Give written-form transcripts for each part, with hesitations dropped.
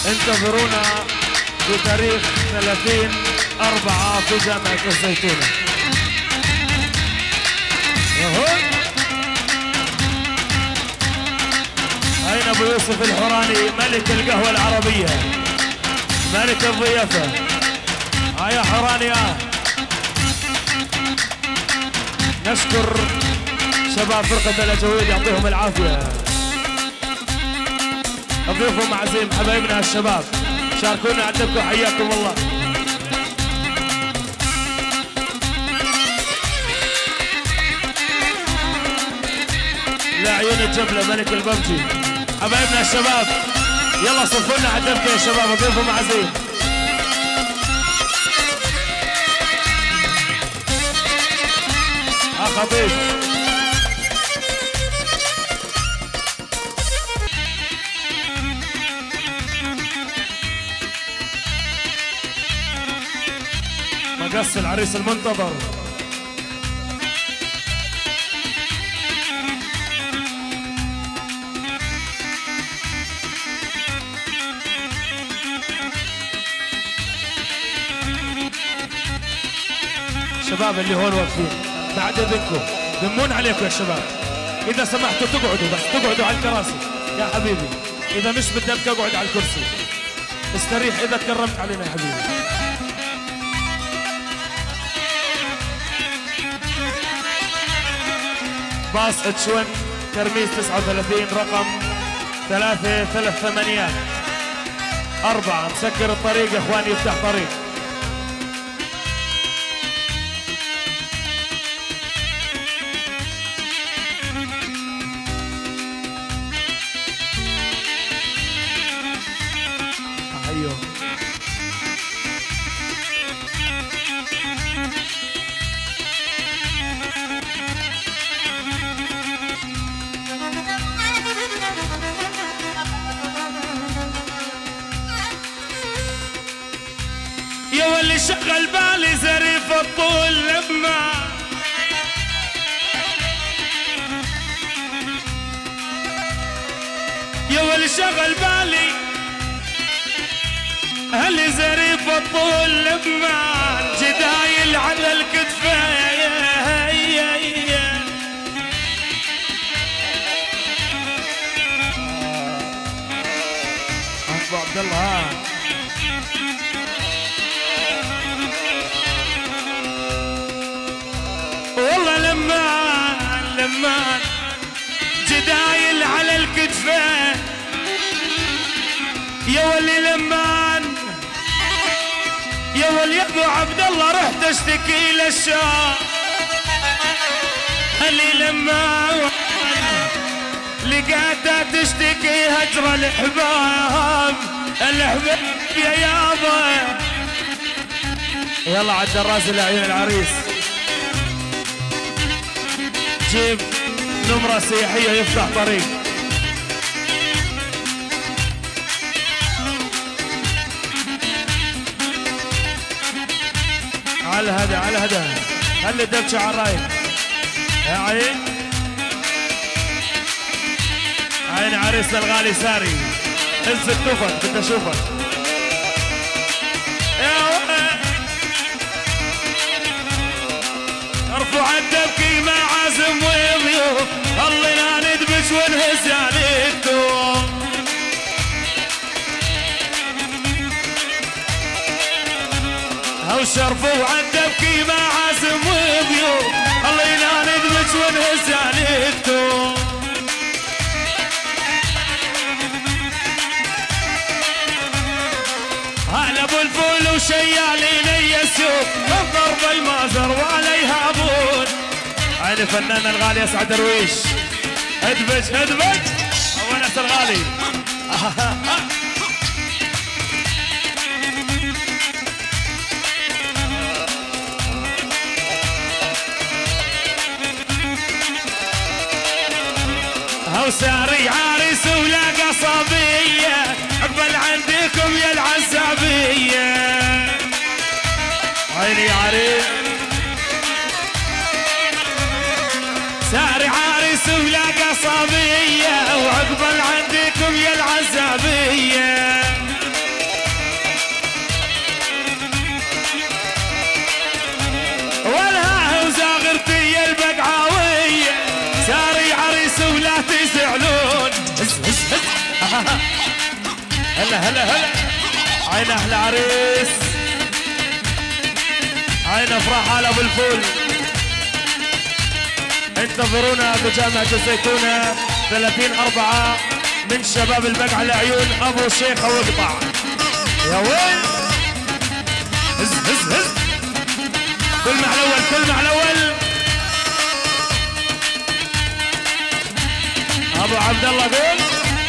انتظرونا بتاريخ 30/4 في جامعة الزيتونة. أين أبو يوسف الحوراني ملك القهوة العربية، ملك الضيافة؟ يا حوراني. نشكر شباب فرقة الأجويد يعطيهم العافية. ضيوفهم عزيم حبايبنا الشباب، شاركونا عندكم، حياكم الله. لعيون الجبلة ملك البمجي، حبايبنا الشباب يلا صفوا لنا عدمكم يا شباب، ضيوفهم عزيم. خطيب مقص العريس المنتظر. الشباب اللي هون واقفين بعد اذنكم دمون عليكم يا شباب، اذا سمحتوا تقعدوا، بس تقعدوا على الكراسي يا حبيبي. اذا مش بدك اقعد على الكرسي، استريح اذا تكرمت علينا يا حبيبي. باص اتشون ترميز 39 رقم 338 مسكر الطريق يا اخواني، يفتح طريق. يا واللي شغل بالي زريف الطول لما يا واللي شغل بالي هل زريف الطول لما جدايل على الكتفين. ابو عبد الله والله لما جدايل على الكتفين. يا ولي لمان يا ولي ابو عبد الله رحت اشتكي للشام. اللي لما لقيتها تشتكي هجر الحباب يا يابا. يلا على الدراس لعيون العريس، جيب نمرة سياحية يفتح طريق. على الهدى خلي الدبشة على الرايق يا عين عريسنا الغالي ساري. هز التفت بدي اشوفك يا ولد. ارفع الدبكي مع عازم وضيوف، الله ندبش ونهز عليكم. هوش ارفعوا الدبكي مع عازم وضيوف، الله ندبش ونهز عليكم. هلا ابو الفول وشيالين يسوق من ضرب المازر وعليها ابون. عيني فنان الغالي اسعد درويش، ادبج ونس الغالي. هو ساري عريس ولا قصبيه، اقبل عندكم يا العزابيه. عيني عريس ساري عريس ولا قصبيه، واقبل عندكم يا العزابيه. هلا هلا هلا. عين احلى عريس، عين افراح على ابو الفول. انتظرونا بجامعة الزيتونة 30/4 من شباب البقعة العيون ابو شيخة واقطع. يا وين هز هز هز. كل مع الاول كل مع الاول. ابو عبد الله قول.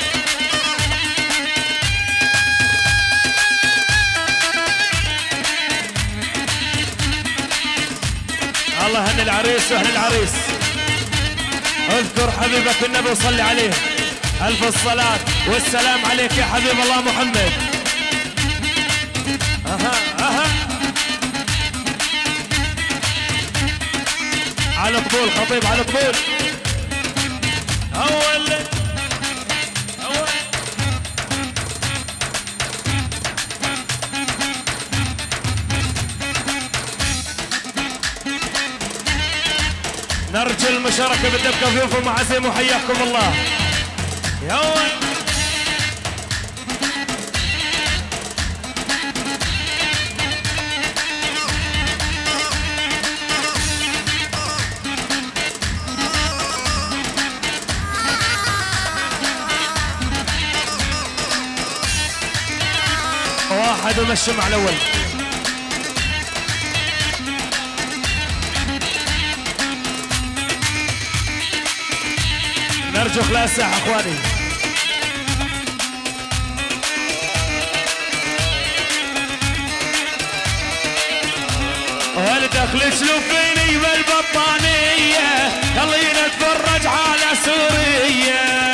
الله هن العريس واهل العريس. اذكر حبيبك النبي وصلي عليه. الف الصلاة والسلام عليك يا حبيب الله محمد. اها اها. على طبول خطيب على طبول. اول اول. نرجو المشاركة بالدبكة ضيوف ومعازيم وحياكم الله. يلا واحد ومشي مع الاول. نرجو خلال الساحة اخواني. والدخل شلوف فيني بالبطانية خلينا نتفرج على سوريا.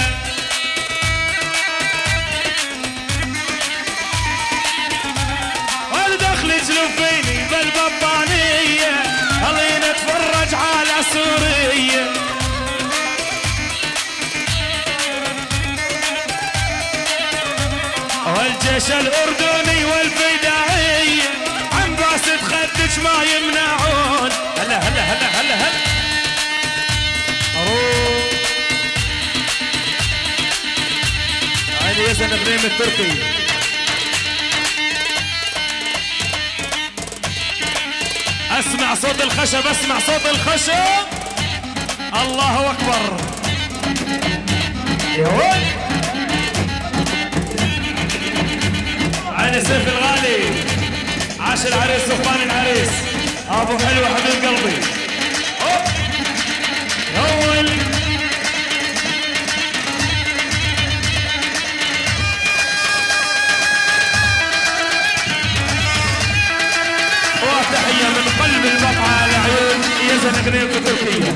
والدخل شلوف فيني بالبطانية خلينا نتفرج على سوريا. والجيش الأردني والفدائية عم باسد خدش ما يمنعون. هلا هلا هلا هلا هلا. عيني يزن غنيم التركي. اسمع صوت الخشب اسمع صوت الخشب. الله أكبر. يا ولد عين سيف الغالي. عاش العريس سلطان العريس ابو حلو حبيب قلبي. اول وتحيه من قلب البقعه العيون يزن غنيمة تركيا.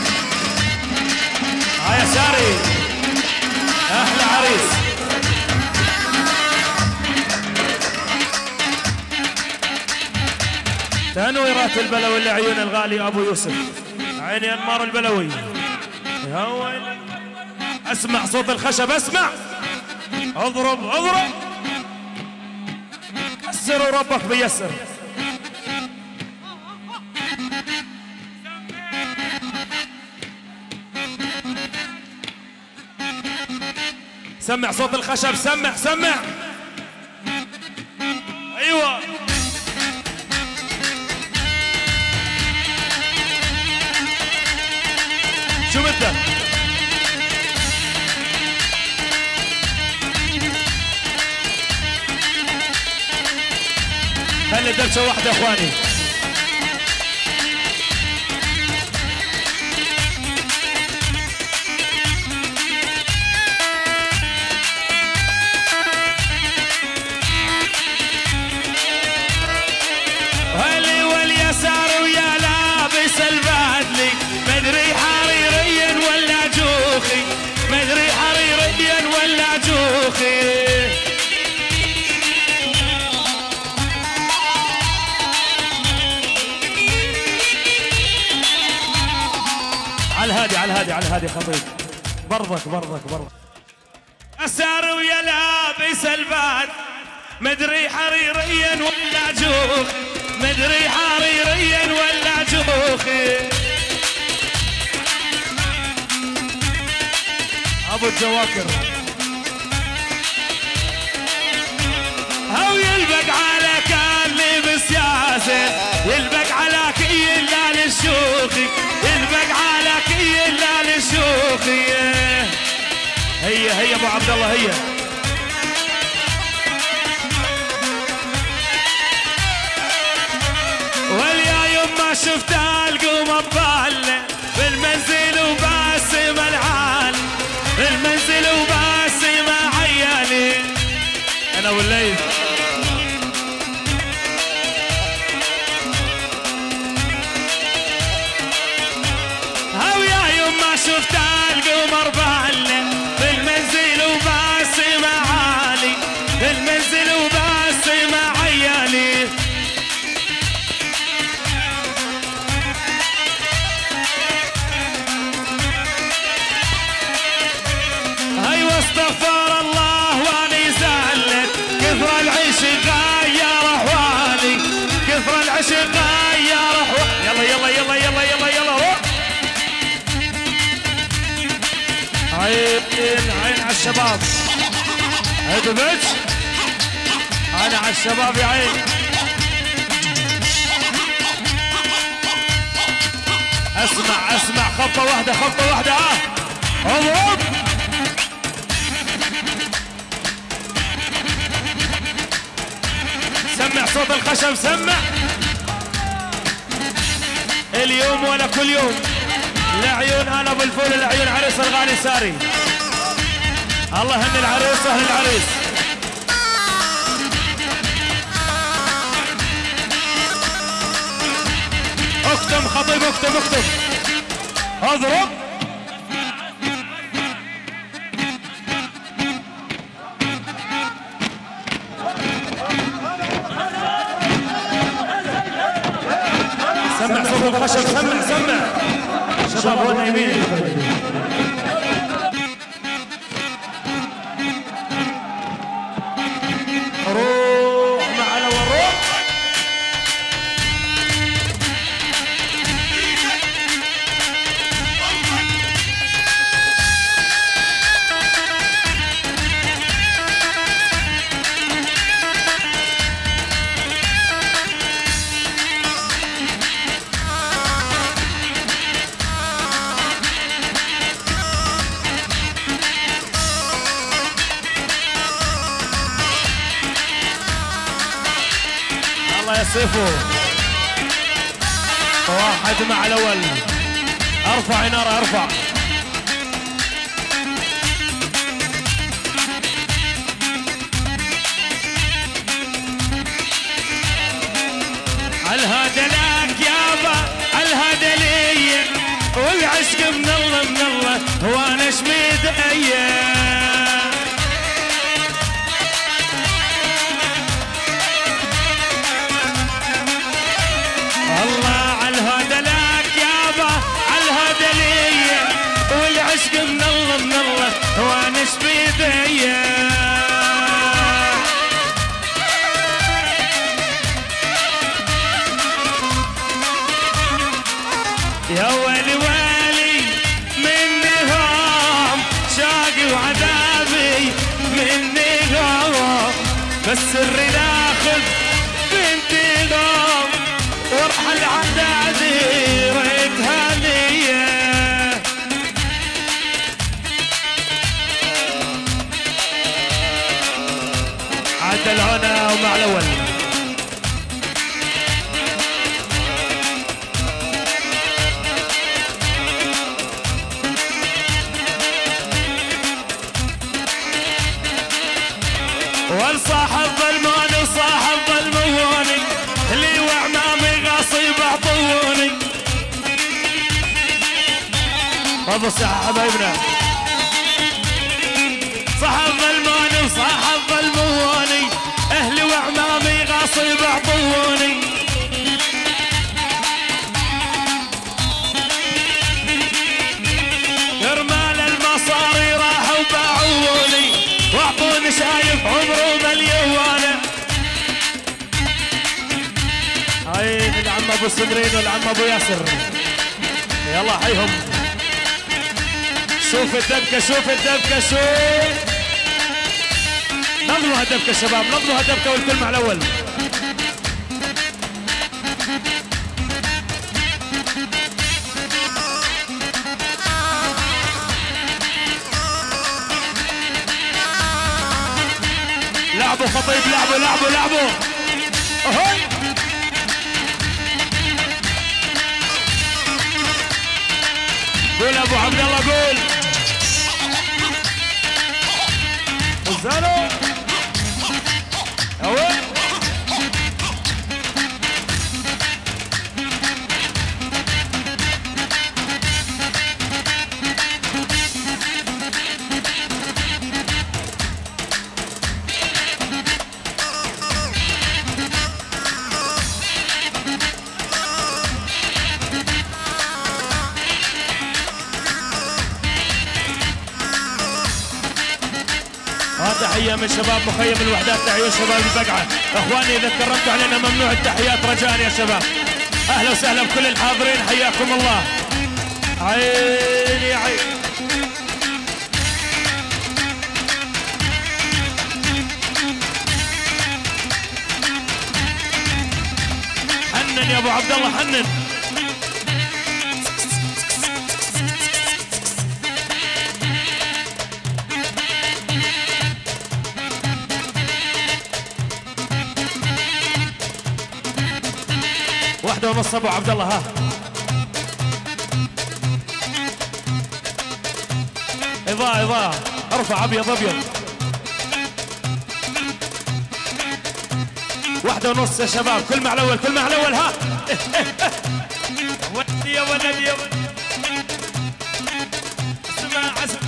يا ساري احلى عريس. تنويرات البلوي لعيون الغالي ابو يوسف. عيني انمار البلوي. اسمع صوت الخشب اسمع. اضرب اضرب. كسر وربك بيسر. سمع صوت الخشب سمع سمع. ايوه شو بدك؟ خلي دبشة واحدة اخواني. هلي واليسار ويا لابس البدلي مدري حريريا ولا جوخي مدري حريريا ولا جوخي. على الهادي على الهادي على الهادي خطيب. برضك برضك برضك. يسار ويا لابس البدلي مدري حريريا ولا جوخي مدري حريريا ولا جوخي. ابو الجواكر هو يلبق على كان بسياسة يلبق على كي إلا للشوخي يلبق على كي إلا للشوخي هي ابو عبد الله هي واليا يوم ما شفت القوم ببالة بالمنزل وباسم العالي بالمنزل وباسم عيالي انا والليل هاو يا يوم ما شفت القمر بهله بالمنزل وباسم عالي بالمنزل وباسم عيالي هاي واستغفر الله واني زعلت كثر العشق غير احوالي كثر العشق غير احوالي يلا يلا يلا يلا يلا يلا روح عين على الشباب هيدو بيتش انا على الشباب يا عين اسمع خبطة واحدة اضرب سمع صوت الخشب سمع اليوم ولا كل يوم لعيون انا ابو الفول لعيون عريس الغالي ساري الله هن العريس واهل العريس اكتم خطيب اكتم اضرب سمع صوت الخشب سمع شباب هو نايمين روح معنا والروح يا سيفو واحد مع الاول ارفع نار ارفع الهدى لك يابا الهدى لي والعشق من الله وانا شميد ايام الله عالهدى لك يابا عالهدى لي والعشق من الله وانا شبيد يا ويلي ويلي منهم شاقي وعذابي منهم بس الري ناخذ بانتقام وارحل عدادي ريتها ليا عاد العنا ومع الاول والصاحب ظلموني وصاحب ظلموني لي وعمامي غاصب عطوني ابو الصحة حبايبنا صاحب ظلموني وصاحب ظلموني اهلي وعمامي غاصب عطوني كرمال المصاري راحوا باعوني واعطوني شايف عمره مليون عين العم ابو سمرين والعم ابو ياسر يلا حيهم شوف الدبكه شوف نظموا هدفك يا شباب، نظموا هدفك والكل مع الاول. لعبوا خطيب، لعبوا اهي. قول ابو عبد الله، قول وزانو اوي. تحية من شباب مخيم الوحدات، تحية شباب البقعة. اخواني اذا تكرمتوا علينا ممنوع التحيات رجاء يا شباب. اهلا وسهلا بكل الحاضرين، حياكم الله. عيني عين. حنن يا ابو عبد الله، حنن. واحدة ونص ابو عبد الله، ها اضاءة ارفع، ابيض واحدة ونص يا شباب، كل مع الاول ها. ولدي يا ولدي اسمع عزم.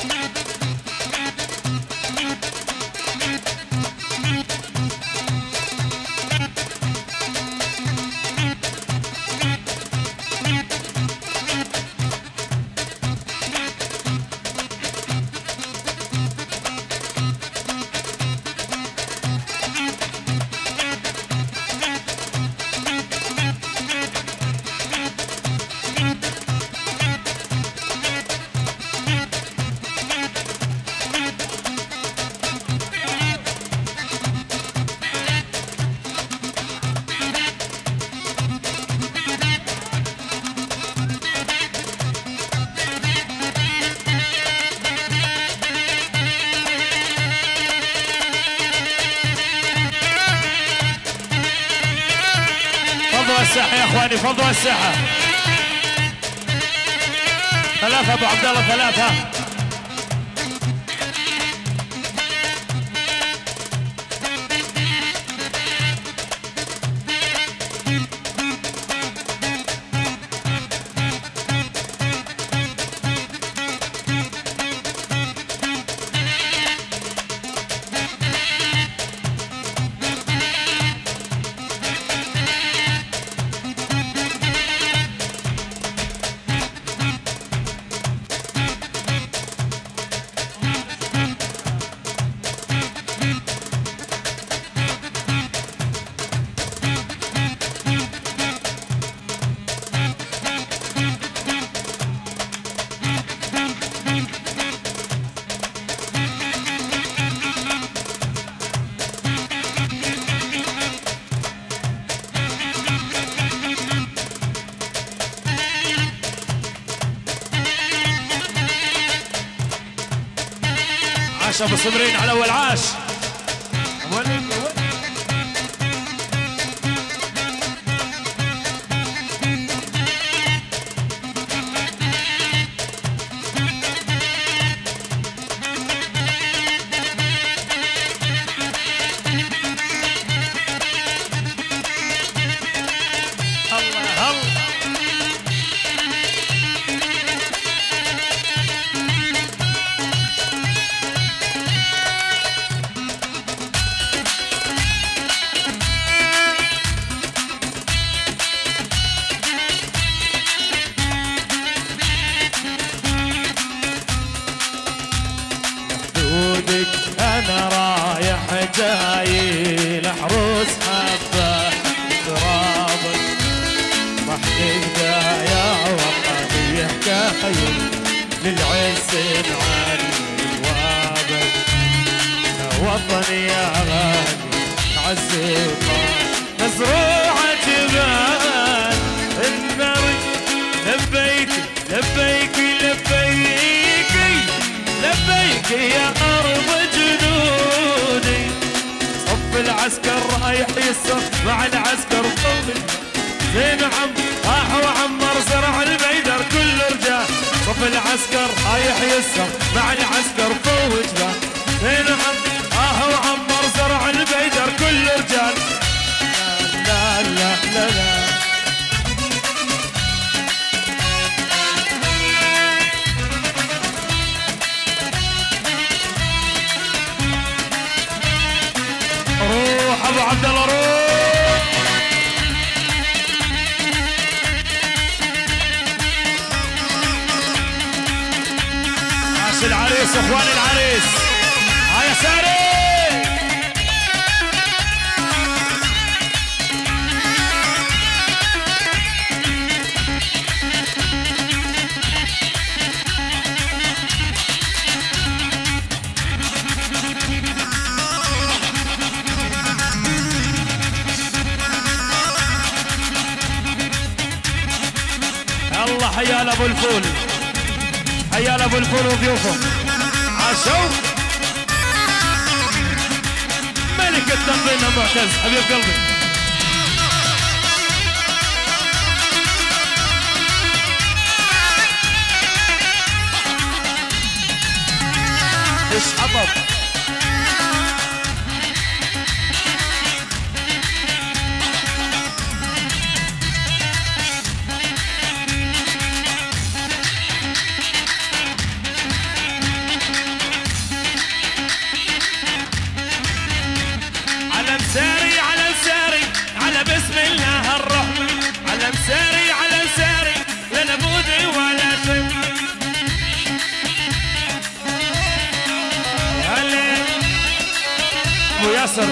فضوا الساحة يا اخواني، فضوا الساحة. ثلاثة ابو عبد الله، ثلاثة. عاش ابو صبرين على اول، عاش. انا رايح جاي العروس حبه ترابك راح تبدا يا وطني حكايه للعز عن الوابل وطني يا غالي عالزمان مزروعة جبال النري لبيك لبيك لبيك لبيك يا أرض جنودي صف العسكر رايح يسر مع العسكر طول زين عم راح وعمر زرع البيدر كل رجال صف العسكر رايح يسر مع العسكر فوج له زين عم راح وعمر زرع البيدر كل رجال لا لا لا لا روح ابو عبد الله روح عاش العريس اخوان العريس هيا ساري الله حيال ابو الفول حيال ابو الفول وضيوفه عاشوا ملك التنظيم معتز حبيب قلبي ايش حطب ساري على ساري على بسم الله الرحمن على ساري على ساري لا نبودي ولا شيء ابو ياسر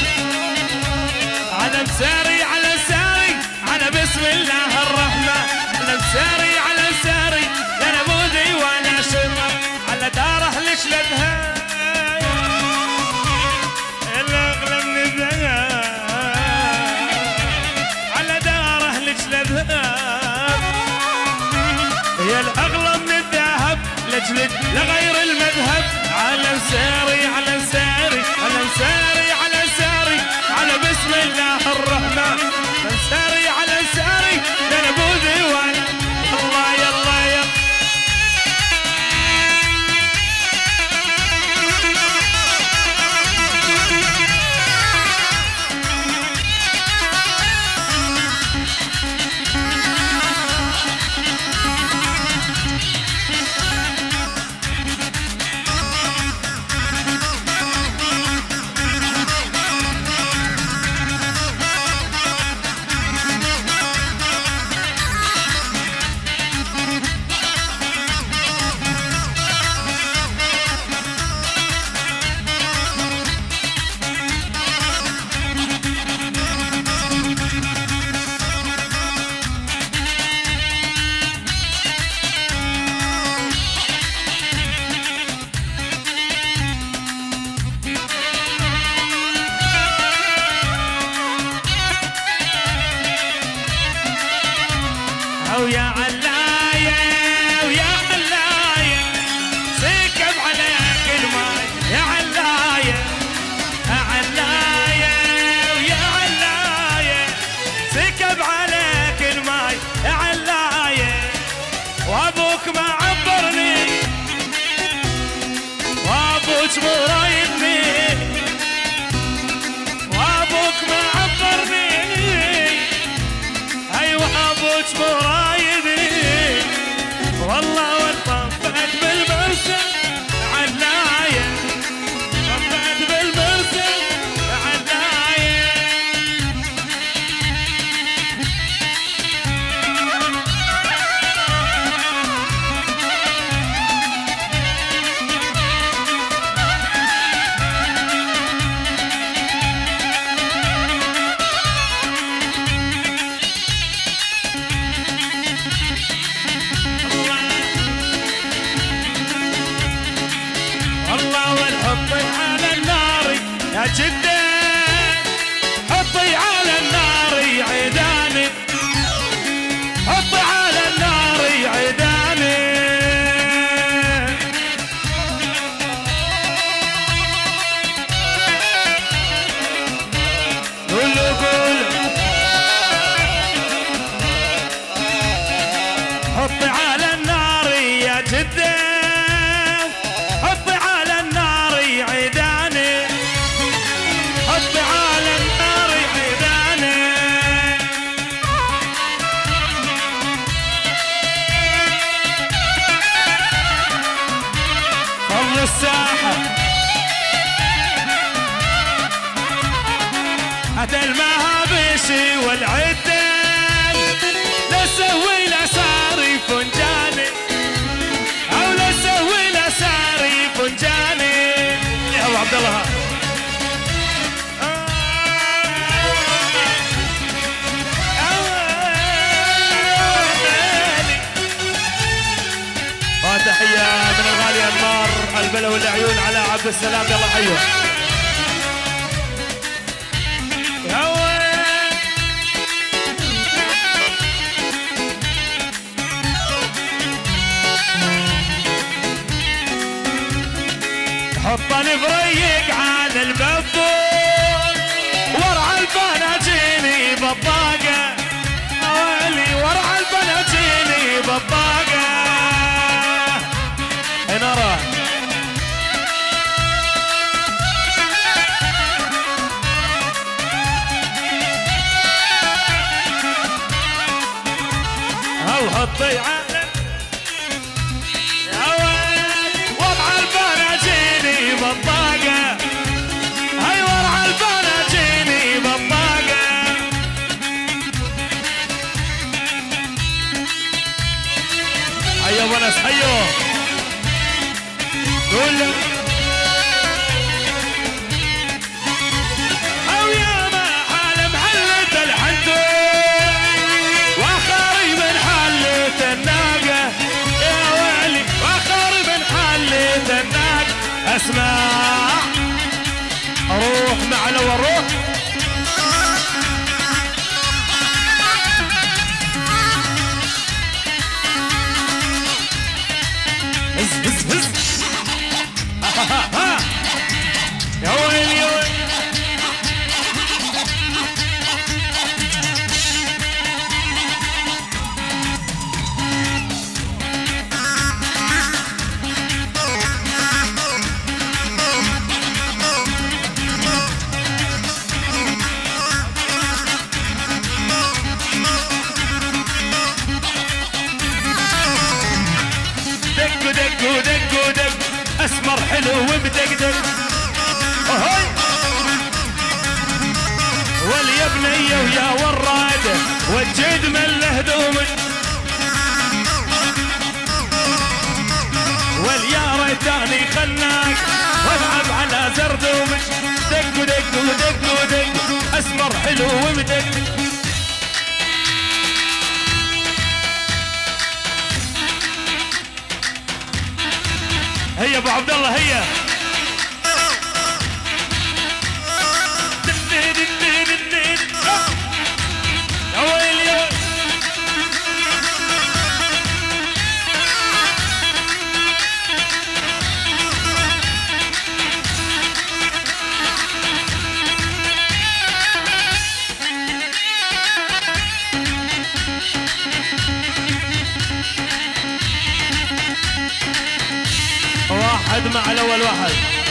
على ساري على ساري على بسم الله الرحمن على ساري على ساري لا نبودي ولا شيء على داره ليش لدها على داره ليش لذهب هي الأغلى من الذهب لجلد لغير المذهب على ساري على ساري على ساري على ساري على بسم الله الرحمن على ساري على ساري لا نبوذي ولا الله يلا يلا ويا علاية ويا علاية سكب عليك الماي يا علاية علاية ويا علاية سكب عليك الماي يا علاية وابوك ما عبرني وابوك مو رايدني وابوك ما عبرني ايوه ابوك مو رايدني والله وطفت بالمرسل علاية طفت بالمرسل علاية جدة حطي على النار عيداني، حطي على النار عيداني. قولوا قولوا حطي على النار يا جدة، حطي على النار عيداني، حطي على النار عيداني. فضل الساحة أتى المهابشي والعدة لسوي لساري فنجاني، أو لسوي لساري فنجاني. يا أبو عبد الله تحية من الغالي أنمار البلوي والعيون على عبد السلام. يلا حيوه حط الفريق على البابور ورع البناجيني بطاقة، ويلي ورع البناجيني بطاقة. نرى هو حطي على وضع البناجيني بطاقة، هاي ورع البناجيني بطاقة. هيا ونس هيو قول او يا ما حال محلة الحنتو واخاري من حلة الناقة، يا ويلي واخاري من حلة الناقة. اسمع اروح مع لو اروح هز هز هز يا ويلي يا ويلي. دق دق دق دق اسمر حلو ومدقدق هاي واليا بنيه ويا وراده والجيد من هدومك، واليا ريتاني خناك والعب على زردومك. دق دق دق دق اسمر حلو ومدقدق. هيا ابو عبد الله هيا يا ويلي. واحد مع الاول واحد.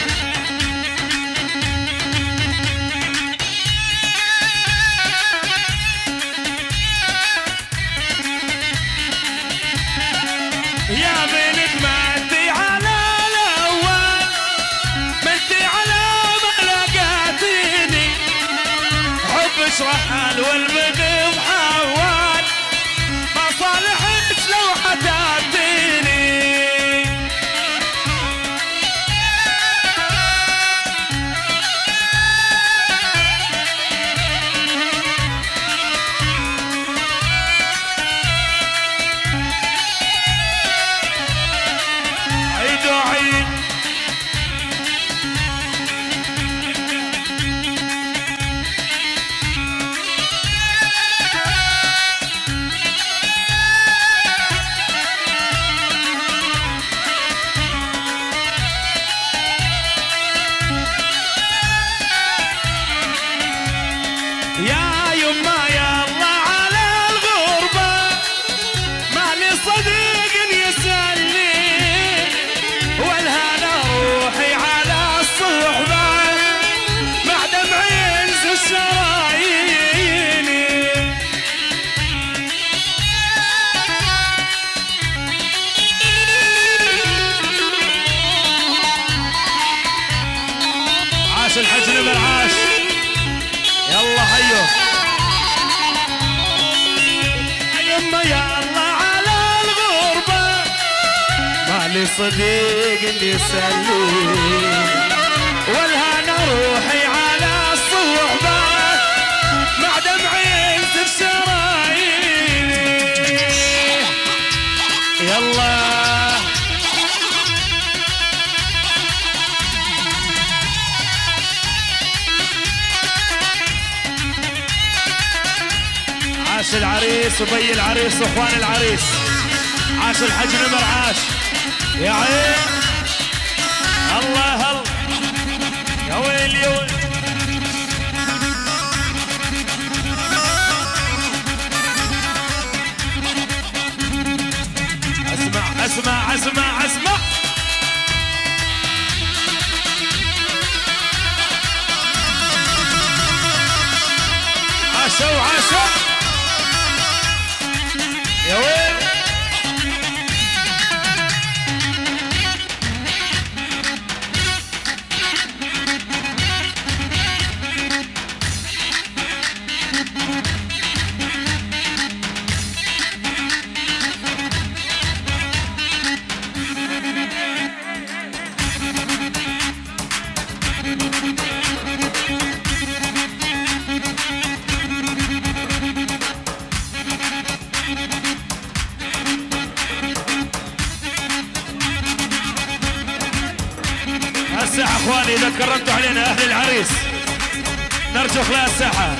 يا بنت ما انتي على الاول، ما انتي على ما لقيتيني، حبش رحال والبغي محول، ما صالحك لو حتعبتيني. عاش الحج نمر عاش. يلا حيو يما يا الله على الغربة مالي صديق اللي يسلي والهنا روحي على الصحبة مع دمعي في شراييني. يلا عاش العريس وبي العريس واخوان العريس. عاش الحج نمر عاش يا عين. الله الله يا ويل يا ويل. اسمع اسمع اسمع اسمع عاشوا عاشوا يا ويل. الساحة اخواني اذا كرمتوا علينا اهل العريس نرجو خلال الساحة.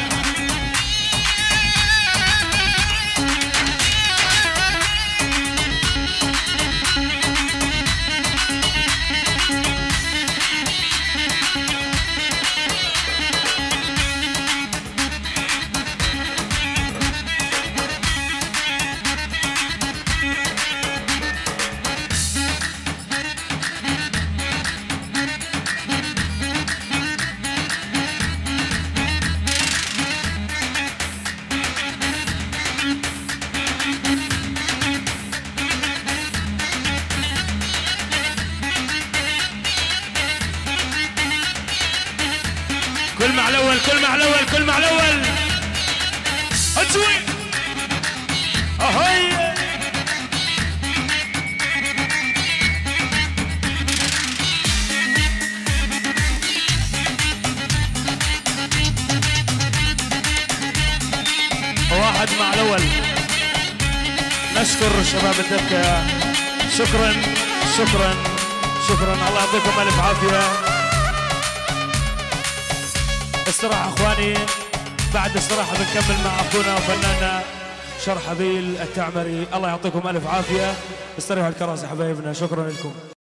كل مع الاول كل مع الاول كل مع الاول اتسوي اهي. واحد مع الاول. نشكر شباب الدبكة شكرا شكرا شكرا. الله يعطيكم الف عافية. استراحة اخواني بعد استراحة بنكمل مع اخونا وفناننا شرحبيل التعمري. الله يعطيكم الف عافية. استريحوا الكراسي حبايبنا. شكرا لكم.